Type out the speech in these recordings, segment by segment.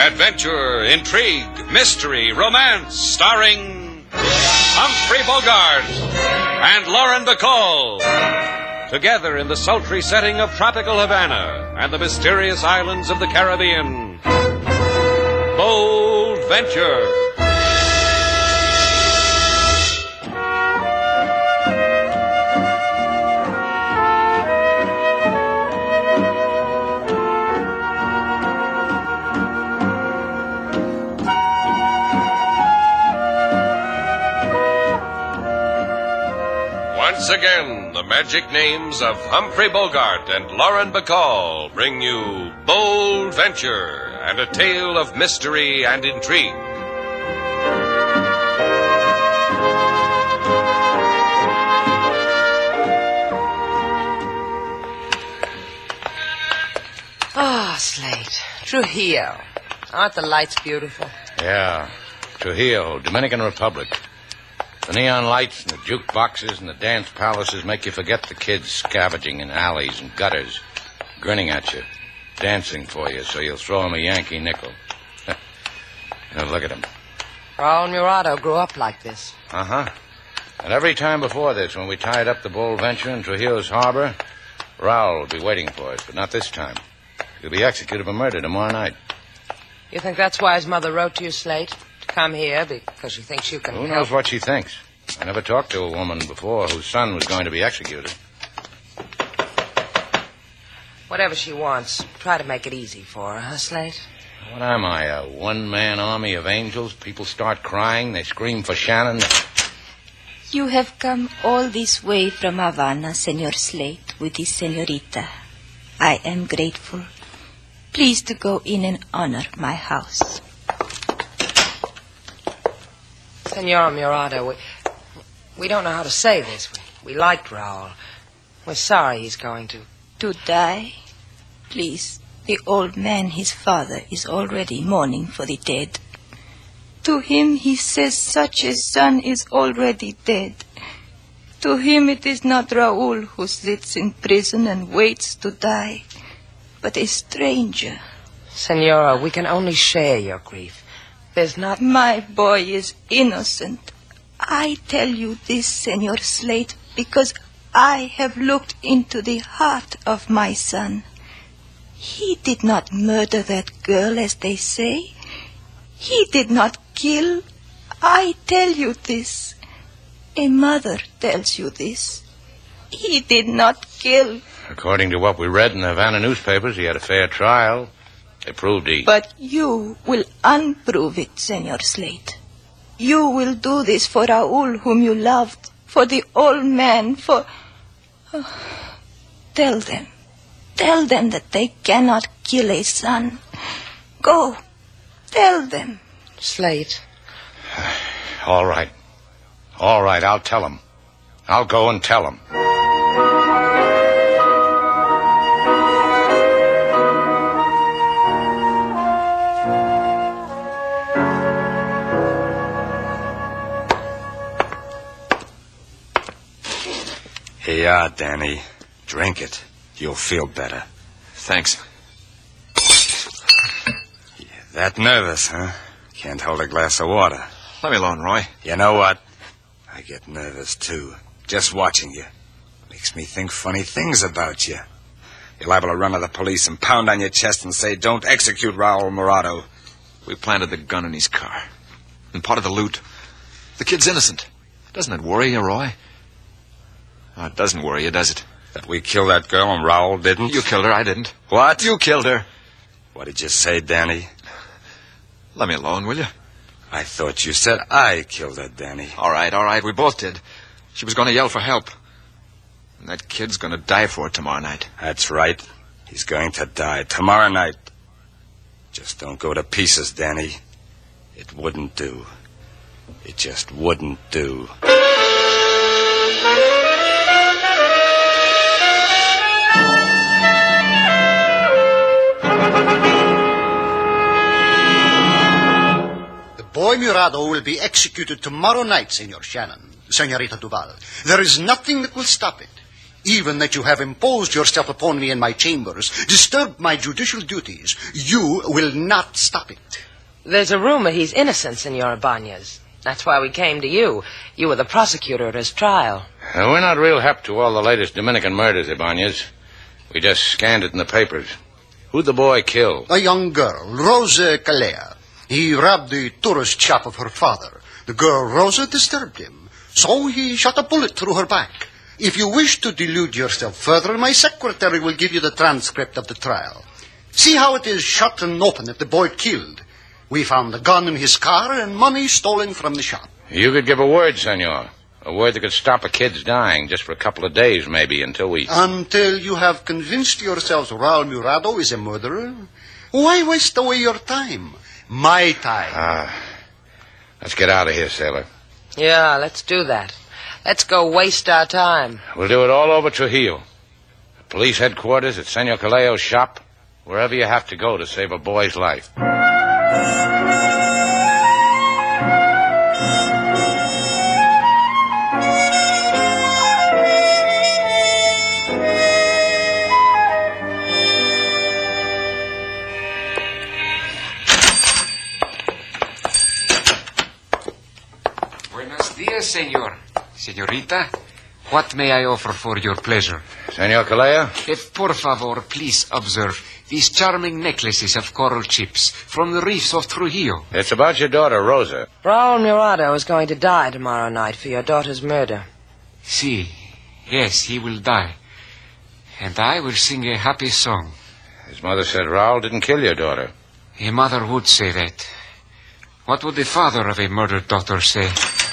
Adventure, intrigue, mystery, romance, starring Humphrey Bogart and Lauren Bacall. Together in the sultry setting of tropical Havana and the mysterious islands of the Caribbean. Bold Venture. Once again, the magic names of Humphrey Bogart and Lauren Bacall bring you Bold Venture and a tale of mystery and intrigue. Ah, Slate. Trujillo. Aren't the lights beautiful? Yeah. Trujillo, Dominican Republic. The neon lights and the jukeboxes and the dance palaces make you forget the kids scavenging in alleys and gutters, grinning at you, dancing for you so you'll throw them a Yankee nickel. Now look at him. Raul Murado grew up like this. Uh-huh. And every time before this, when we tied up the Bold Venture in Trujillo's harbor, Raul would be waiting for us, but not this time. He'll be executed for murder tomorrow night. You think that's why his mother wrote to you, Slate? To come here because she thinks you can Who knows what she thinks? I never talked to a woman before whose son was going to be executed. Whatever she wants, try to make it easy for her, huh, Slate? What am I, a one-man army of angels? People start crying, they scream for Shannon. You have come all this way from Havana, Senor Slate, with this senorita. I am grateful. Please to go in and honor my house. Senor Murado, we don't know how to say this. We liked Raul. We're sorry he's going to... To die? Please, the old man, his father, is already mourning for the dead. To him he says such a son is already dead. To him it is not Raul who sits in prison and waits to die, but a stranger. Senora, we can only share your grief. There's not... My boy is innocent. I tell you this, Senor Slate, because I have looked into the heart of my son. He did not murder that girl, as they say. He did not kill. I tell you this. A mother tells you this. He did not kill. According to what we read in the Havana newspapers, he had a fair trial. They proved he... But you will unprove it, Senor Slate. You will do this for Raul, whom you loved, for the old man, for... Oh, tell them that they cannot kill a son. Go, tell them. Slate. All right, I'll tell them. I'll go and tell them. Here you are, Danny. Drink it. You'll feel better. Thanks. You're that nervous, huh? Can't hold a glass of water. Let me alone, Roy. You know what? I get nervous, too. Just watching you. Makes me think funny things about you. You're liable to run to the police and pound on your chest and say, don't execute Raul Murado. We planted the gun in his car. And part of the loot. The kid's innocent. Doesn't it worry you, Roy? Oh, it doesn't worry you, does it? That we killed that girl and Raul didn't? You killed her, I didn't. What? You killed her. What did you say, Danny? Let me alone, will you? I thought you said I killed her, Danny. All right, we both did. She was going to yell for help. And that kid's going to die for it tomorrow night. That's right. He's going to die tomorrow night. Just don't go to pieces, Danny. It wouldn't do. It just wouldn't do. Boy Murado will be executed tomorrow night, Senor Shannon, Senorita Duval. There is nothing that will stop it. even that you have imposed yourself upon me in my chambers, disturbed my judicial duties, you will not stop it. There's a rumor he's innocent, Senor Ibanez. That's why we came to you. You were the prosecutor at his trial. We're not real hep to all the latest Dominican murders, Ibanez. We just scanned it in the papers. Who'd the boy kill? A young girl, Rosa Calea. He robbed the tourist shop of her father. The girl, Rosa, disturbed him. So he shot a bullet through her back. If you wish to delude yourself further, my secretary will give you the transcript of the trial. See how it is shut and open that the boy killed. We found the gun in his car and money stolen from the shop. You could give a word, senor. A word that could stop a kid's dying just for a couple of days, maybe, until you have convinced yourselves Raul Murado is a murderer. Why waste away your time? My time. Let's get out of here, sailor. Yeah, let's do that. Let's go waste our time. We'll do it all over Trujillo. Police headquarters, at Senor Caleo's shop, wherever you have to go to save a boy's life. Buenos dias, senor. Senorita, what may I offer for your pleasure? Senor Calea? Por favor, please observe these charming necklaces of coral chips from the reefs of Trujillo. It's about your daughter, Rosa. Raul Murado is going to die tomorrow night for your daughter's murder. Si. Yes, he will die. And I will sing a happy song. His mother said Raul didn't kill your daughter. A mother would say that. What would the father of a murdered daughter say?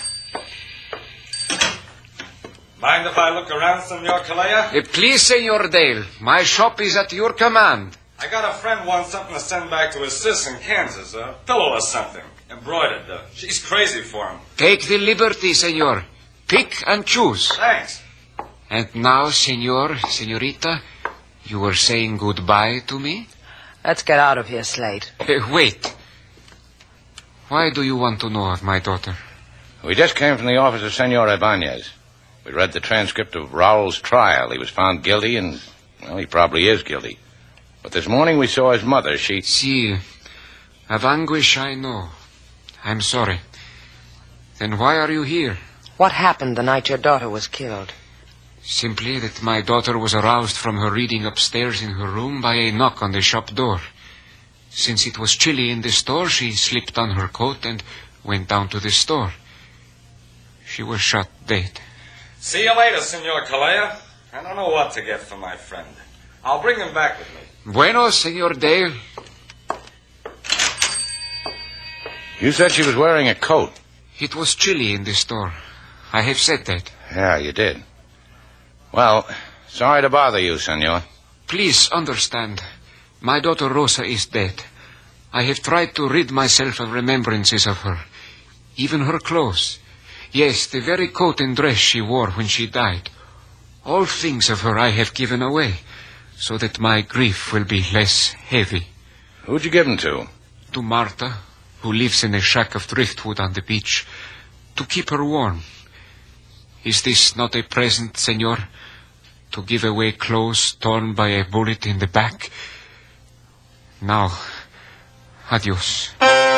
Mind if I look around, Senor Calea? Please, Senor Dale. My shop is at your command. I got a friend wants something to send back to his sis in Kansas. A pillow or something. Embroidered. She's crazy for him. Take the liberty, senor. Pick and choose. Thanks. And now, senorita, you were saying goodbye to me? Let's get out of here, Slate. Wait. Why do you want to know of my daughter? We just came from the office of Senor Ibanez. We read the transcript of Raul's trial. He was found guilty, and, well, he probably is guilty. But this morning we saw his mother. Si. Of anguish I know. I'm sorry. Then why are you here? What happened the night your daughter was killed? Simply that my daughter was aroused from her reading upstairs in her room by a knock on the shop door. Since it was chilly in the store, she slipped on her coat and went down to the store. She was shot dead. See you later, Senor Calea. I don't know what to get for my friend. I'll bring him back with me. Bueno, Senor Dale. You said she was wearing a coat. It was chilly in the store. I have said that. Yeah, you did. Well, sorry to bother you, senor. Please understand. My daughter Rosa is dead. I have tried to rid myself of remembrances of her. Even her clothes. Yes, the very coat and dress she wore when she died. All things of her I have given away, so that my grief will be less heavy. Who'd you give them to? To Marta, who lives in a shack of driftwood on the beach, to keep her warm. Is this not a present, senor? To give away clothes torn by a bullet in the back? Now, adios.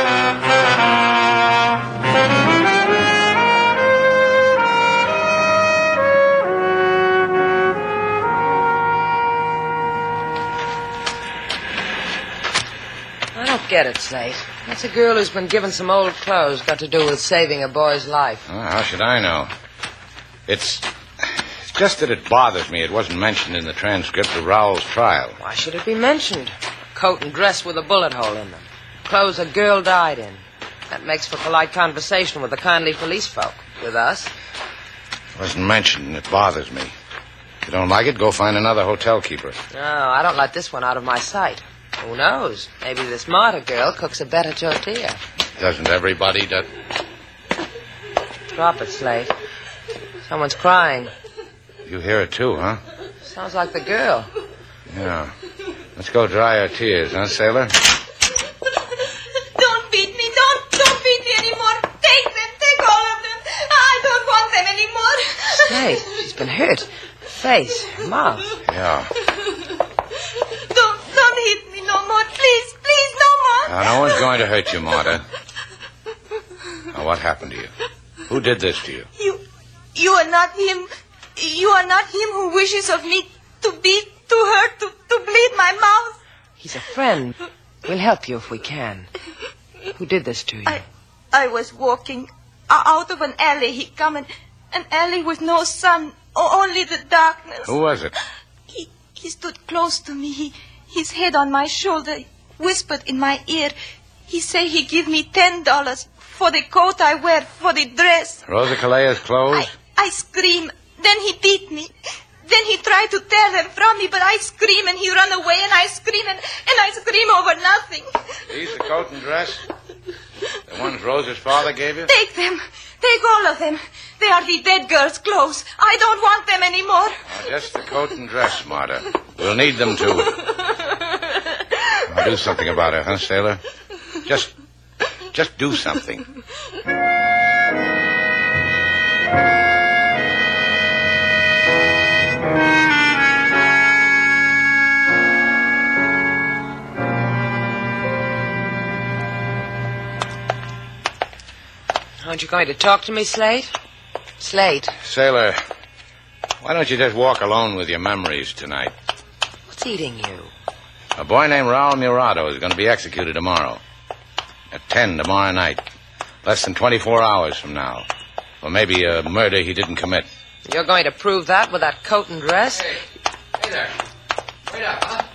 I don't get it, Slate. What's a girl who's been given some old clothes got to do with saving a boy's life? Well, how should I know? It's just that it bothers me it wasn't mentioned in the transcript of Raul's trial. Why should it be mentioned? A coat and dress with a bullet hole in them. Clothes a girl died in. That makes for polite conversation with the kindly police folk. With us. It wasn't mentioned, and it bothers me. If you don't like it, go find another hotel keeper. No, I don't let this one out of my sight. Who knows? Maybe this Marta girl cooks a better tortilla. Doesn't everybody do... Drop it, Slate. Someone's crying. You hear it too, huh? Sounds like the girl. Yeah. Let's go dry our tears, huh, sailor? Don't beat me. Don't beat me anymore. Take them. Take all of them. I don't want them anymore. Slate, she's been hurt. face, mouth. Yeah. Don't hit me no more. Please, no more. Now, no one's going to hurt you, Marta. Now, what happened to you? Who did this to you? You are not him. You are not him who wishes of me to beat, to hurt, to bleed my mouth. He's a friend. We'll help you if we can. Who did this to you? I was walking out of an alley. He come in an alley with no sun, only the darkness. Who was it? He stood close to me. His head on my shoulder, whispered in my ear. He say he give me $10 for the coat I wear, for the dress. Rosa Calea's clothes? I scream. Then he beat me. Then he tried to tear them from me, but I scream and he run away and I scream and I scream over nothing. These the coat and dress? The ones Rosa's father gave you? Take them. Take all of them. They are the dead girl's clothes. I don't want them anymore. Now, just the coat and dress, Marta. We'll need them too. Now, do something about her, huh, sailor? Just do something. Aren't you going to talk to me, Slate? Slate. Sailor, why don't you just walk alone with your memories tonight? What's eating you? A boy named Raul Murado is going to be executed tomorrow. At 10 tomorrow night. Less than 24 hours from now. For maybe a murder he didn't commit. You're going to prove that with that coat and dress? Hey there. Wait up, huh?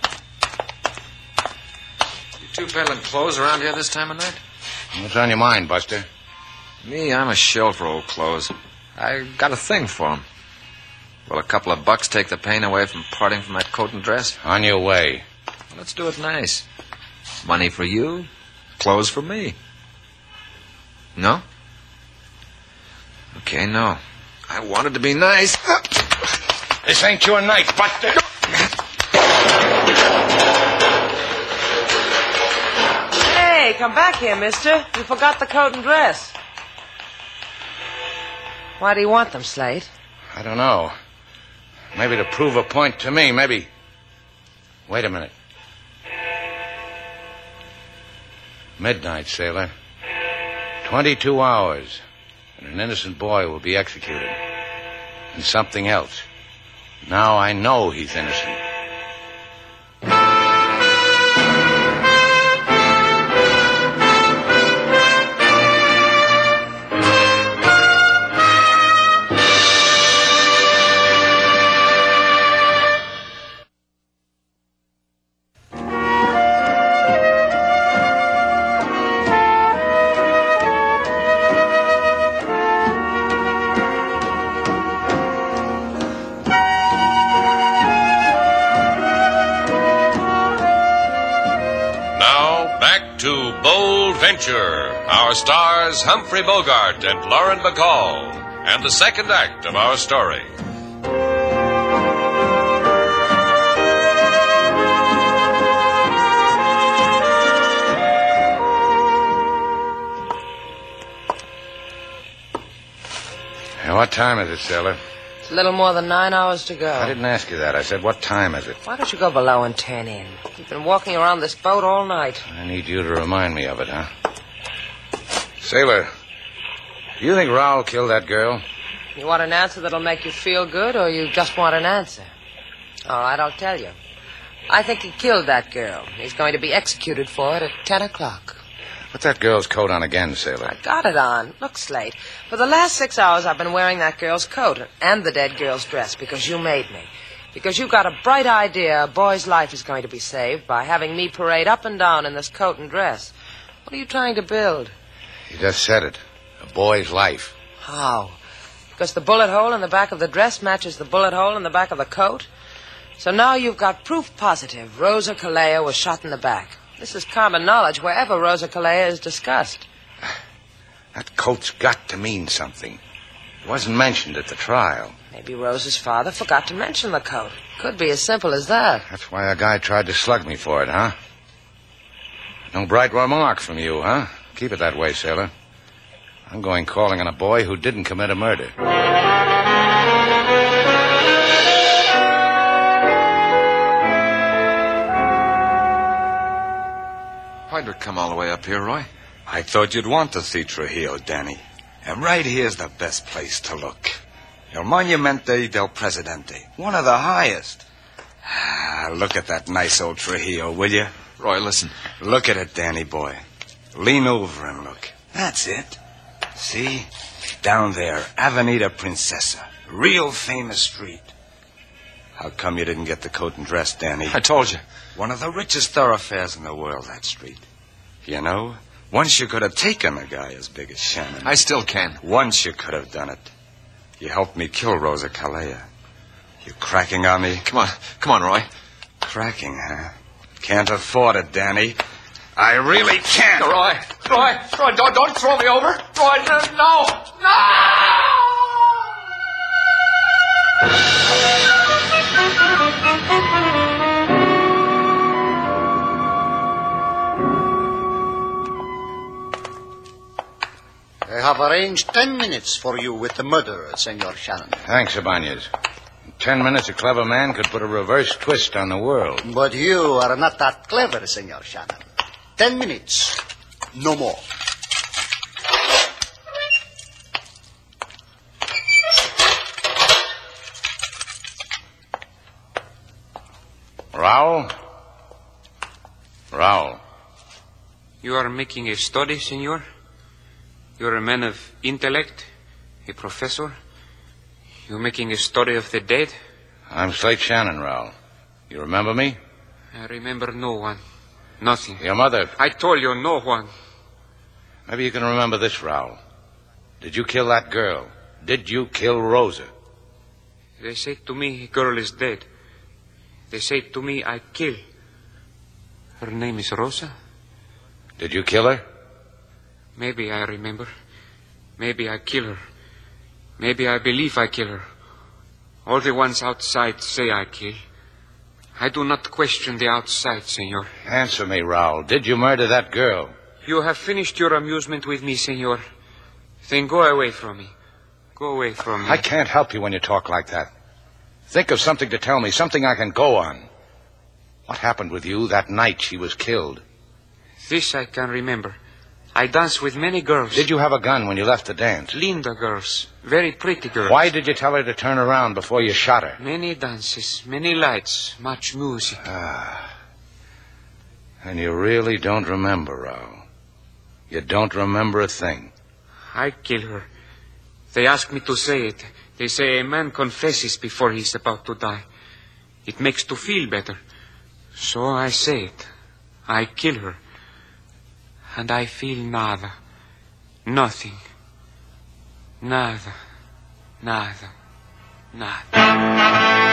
You two peddling clothes around here this time of night? What's on your mind, Buster? Me, I'm a shell for old clothes. I got a thing for 'em. Will a couple of bucks take the pain away from parting from that coat and dress? On your way. Well, let's do it nice. Money for you, clothes for me. No? Okay, no. I wanted to be nice. This ain't your night, Buster. Hey, come back here, mister. You forgot the coat and dress. Why do you want them, Slate? I don't know. Maybe to prove a point to me, maybe. Wait a minute. Midnight, sailor. 22 hours, and an innocent boy will be executed. And something else. Now I know he's innocent. Our stars Humphrey Bogart and Lauren Bacall, and the second act of our story. Hey, what time is it, sailor? It's a little more than 9 hours to go. I didn't ask you that. I said, what time is it? Why don't you go below and turn in? You've been walking around this boat all night. I need you to remind me of it, huh? Sailor, do you think Raul killed that girl? You want an answer that'll make you feel good, or you just want an answer? All right, I'll tell you. I think he killed that girl. He's going to be executed for it at 10 o'clock. Put that girl's coat on again, sailor. I got it on. Look, Slate, for the last 6 hours I've been wearing that girl's coat and the dead girl's dress because you made me. Because you've got a bright idea a boy's life is going to be saved by having me parade up and down in this coat and dress. What are you trying to build? You just said it. A boy's life. How? Because the bullet hole in the back of the dress matches the bullet hole in the back of the coat? So now you've got proof positive Rosa Calea was shot in the back. This is common knowledge wherever Rosa Calea is discussed. That coat's got to mean something. It wasn't mentioned at the trial. Maybe Rosa's father forgot to mention the coat. Could be as simple as that. That's why a guy tried to slug me for it, huh? No bright remark from you, huh? Keep it that way, sailor. I'm going calling on a boy who didn't commit a murder. Why'd we come all the way up here, Roy? I thought you'd want to see Trujillo, Danny. And right here's the best place to look. El Monumente del Presidente. One of the highest. Look at that nice old Trujillo, will you? Roy, listen. Look at it, Danny boy. Lean over and look. That's it. See? Down there, Avenida Princesa. Real famous street. How come you didn't get the coat and dress, Danny? I told you. One of the richest thoroughfares in the world, that street. You know, once you could have taken a guy as big as Shannon. I still can. Once you could have done it. You helped me kill Rosa Calleja. You cracking on me? Come on, Roy. Cracking, huh? Can't afford it, Danny. I really can't. Roy, don't throw me over. Roy, no. I have arranged 10 minutes for you with the murderer, Senor Shannon. Thanks, Ibanez. In 10 minutes, a clever man could put a reverse twist on the world. But you are not that clever, Senor Shannon. 10 minutes. No more. Raul. You are making a study, senor? You're a man of intellect, a professor. You're making a study of the dead? I'm Slate Shannon, Raul. You remember me? I remember no one. Nothing. Your mother. I told you no one. Maybe you can remember this, Raul. Did you kill that girl? Did you kill Rosa? They say to me, a girl is dead. They say to me, I kill. Her name is Rosa. Did you kill her? Maybe I remember. Maybe I kill her. Maybe I believe I kill her. All the ones outside say I kill. I do not question the outside, senor. Answer me, Raul. Did you murder that girl? You have finished your amusement with me, senor. Then go away from me. Go away from me. I can't help you when you talk like that. Think of something to tell me, something I can go on. What happened with you that night she was killed? This I can remember. I danced with many girls. Did you have a gun when you left the dance? Linda girls. Very pretty girls. Why did you tell her to turn around before you shot her? Many dances, many lights, much music. And you really don't remember, Raul. You don't remember a thing. I kill her. They ask me to say it. They say a man confesses before he's about to die. It makes to feel better. So I say it. I kill her. And I feel nada. Nothing. Nada. Nada. Nada.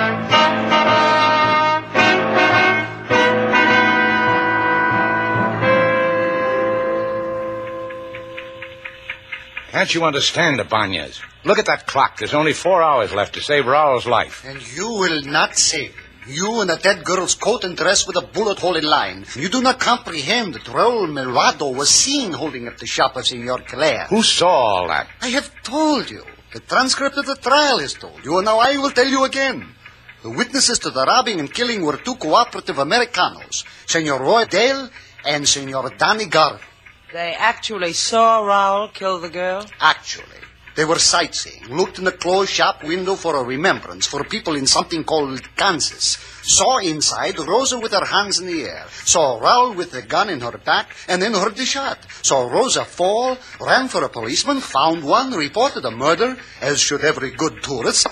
Can't you understand, Ibanez? Look at that clock. There's only 4 hours left to save Raul's life. And you will not save him. You in a dead girl's coat and dress with a bullet hole in line. You do not comprehend that Raul Merado was seen holding up the shop of Senor Calleja. Who saw all that? I have told you. The transcript of the trial has told you, and now I will tell you again. The witnesses to the robbing and killing were 2 cooperative Americanos, Senor Roy Dale and Senor Danny Garvey. They actually saw Raul kill the girl? Actually. They were sightseeing, looked in the closed shop window for a remembrance for people in something called Kansas. Saw inside Rosa with her hands in the air. Saw Raul with the gun in her back and then heard the shot. Saw Rosa fall, ran for a policeman, found one, reported a murder, as should every good tourist.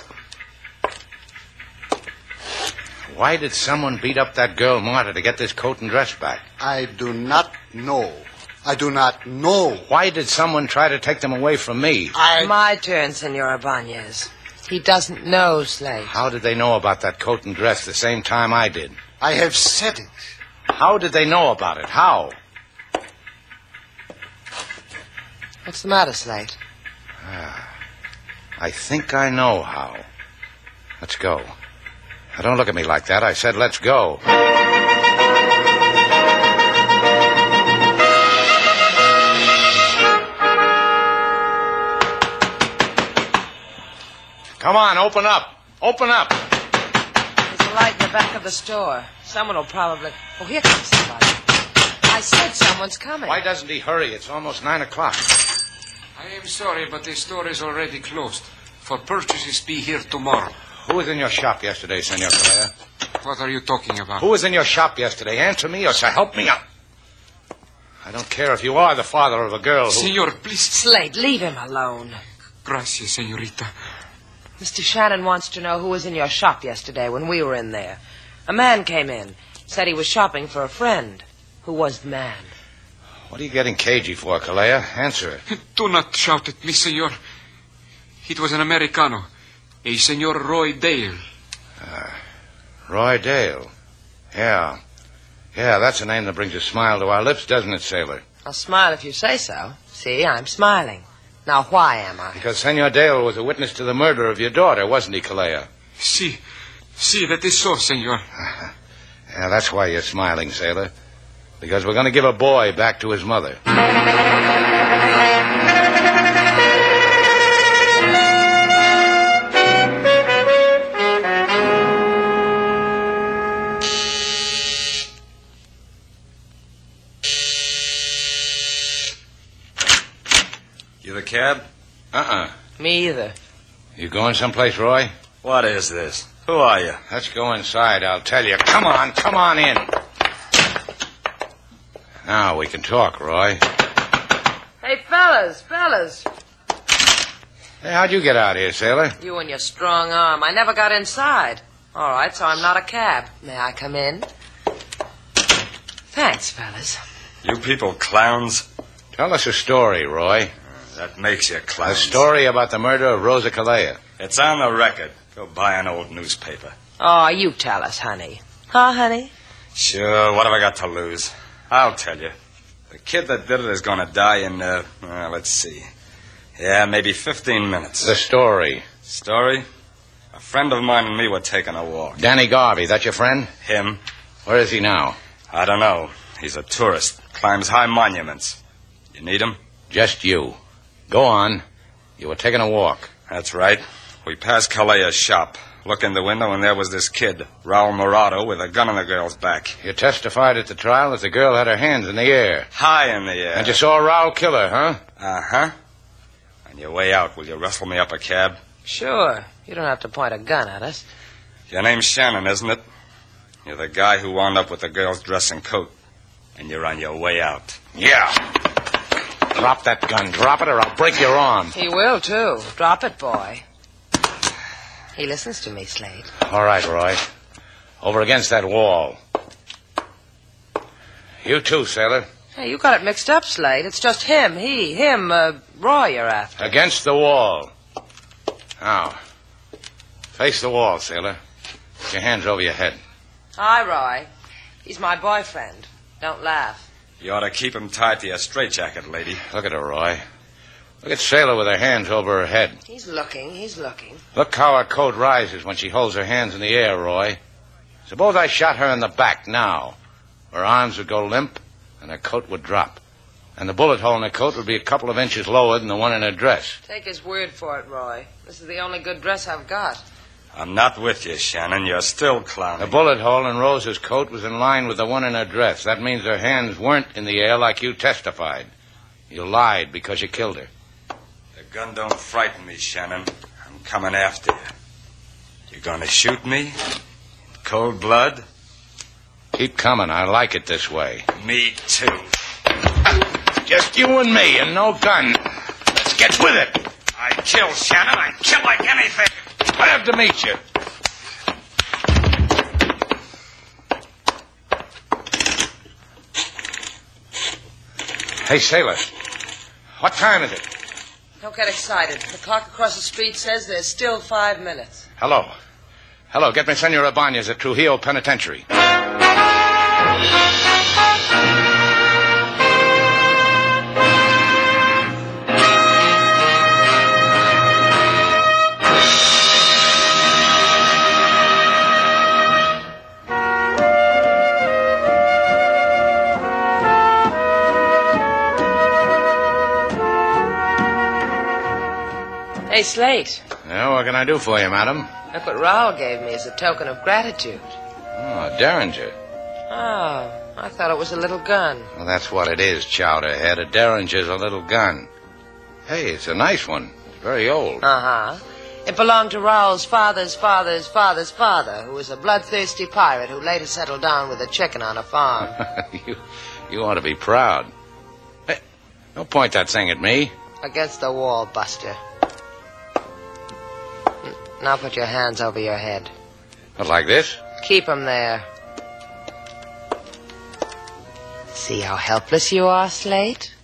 Why did someone beat up that girl Marta to get this coat and dress back? I do not know. I do not know. Why did someone try to take them away from me? My turn, Senor Ibanez. He doesn't know, Slate. How did they know about that coat and dress the same time I did? I have said it. How did they know about it? How? What's the matter, Slate? I think I know how. Let's go. Now, don't look at me like that. I said let's go. Come on, open up. Open up. There's a light in the back of the store. Someone will probably... Oh, here comes somebody. I said someone's coming. Why doesn't he hurry? It's almost 9 o'clock. I am sorry, but the store is already closed. For purchases, be here tomorrow. Who was in your shop yesterday, Senor Calleja? What are you talking about? Who was in your shop yesterday? Answer me or help me out. I don't care if you are the father of a girl who... Senor, please. Slade, leave him alone. Gracias, senorita. Mr. Shannon wants to know who was in your shop yesterday when we were in there. A man came in, said he was shopping for a friend. Who was the man? What are you getting cagey for, Calleja? Answer it. Do not shout at me, senor. It was an Americano, a Senor Roy Dale. Roy Dale. Yeah, that's a name that brings a smile to our lips, doesn't it, sailor? I'll smile if you say so. See, I'm smiling. Now, why am I? Because Senor Dale was a witness to the murder of your daughter, wasn't he, Calleja? Si, that is so, senor. Yeah, that's why you're smiling, sailor. Because we're going to give a boy back to his mother. You the cab? Me either. You going someplace, Roy? What is this? Who are you? Let's go inside, I'll tell you. Come on in. Now we can talk, Roy. Hey, fellas. Hey, how'd you get out here, sailor? You and your strong arm. I never got inside. All right, so I'm not a cab. May I come in? Thanks, fellas. You people clowns? Tell us a story, Roy. That makes you A clowns. story about the murder of Rosa Calleja. It's on the record. Go buy an old newspaper. Oh, you tell us, honey. Huh, honey? Sure, what have I got to lose? I'll tell you. The kid that did it is going to die in, let's see. Yeah, maybe 15 minutes. The story. Story? A friend of mine and me were taking a walk. Danny Garvey, that your friend? Him? Where is he now? I don't know. He's a tourist. Climbs high monuments. You need him? Just you. Go on. You were taking a walk. That's right. We passed Calleja's shop. Look in the window, and there was this kid, Raul Morado, with a gun on the girl's back. You testified at the trial that the girl had her hands in the air. High in the air. And you saw Raul kill her, huh? Uh-huh. On your way out, will you rustle me up a cab? Sure. You don't have to point a gun at us. Your name's Shannon, isn't it? You're the guy who wound up with the girl's dress and coat. And you're on your way out. Yeah. Drop that gun. Drop it or I'll break your arm. He will, too. Drop it, boy. He listens to me, Slade. All right, Roy. Over against that wall. You too, sailor. Hey, you got it mixed up, Slade. It's just him, Roy you're after. Against the wall. Now, face the wall, sailor. Put your hands over your head. Hi, Roy. He's my boyfriend. Don't laugh. You ought to keep him tied to your straitjacket, lady. Look at her, Roy. Look at Sailor with her hands over her head. He's looking. Look how her coat rises when she holds her hands in the air, Roy. Suppose I shot her in the back now. Her arms would go limp, and her coat would drop. And the bullet hole in her coat would be a couple of inches lower than the one in her dress. Take his word for it, Roy. This is the only good dress I've got. I'm not with you, Shannon. You're still clowning. The bullet hole in Rosa's coat was in line with the one in her dress. That means her hands weren't in the air like you testified. You lied because you killed her. The gun don't frighten me, Shannon. I'm coming after you. You gonna shoot me? In cold blood? Keep coming. I like it this way. Me too. Just you and me and no gun. Let's get with it. I'd kill Shannon. I'd kill like anything. Glad to meet you. Hey, Sailor. What time is it? Don't get excited. The clock across the street says there's still 5 minutes. Hello. Get me Senor Ibanez at Trujillo Penitentiary. Hey, Slate. Yeah, what can I do for you, madam? Look what Raul gave me as a token of gratitude. Oh, a derringer. Oh, I thought it was a little gun. Well, that's what it is, Chowderhead. A Derringer's a little gun. Hey, it's a nice one. It's very old. Uh-huh. It belonged to Raoul's father's father's father's father, who was a bloodthirsty pirate who later settled down with a chicken on a farm. You ought to be proud. Hey, don't point that thing at me. Against the wall, Buster. Now put your hands over your head. What, like this? Keep 'em there. See how helpless you are, Slate?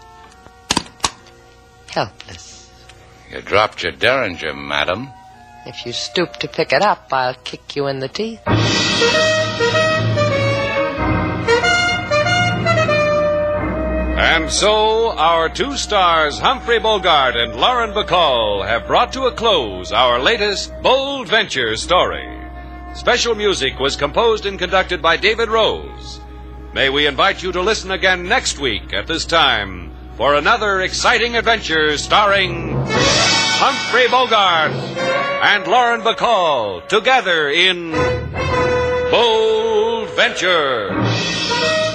Helpless. You dropped your Derringer, madam. If you stoop to pick it up, I'll kick you in the teeth. And so, our two stars, Humphrey Bogart and Lauren Bacall, have brought to a close our latest Bold Venture story. Special music was composed and conducted by David Rose. May we invite you to listen again next week at this time for another exciting adventure starring Humphrey Bogart and Lauren Bacall together in Bold Venture.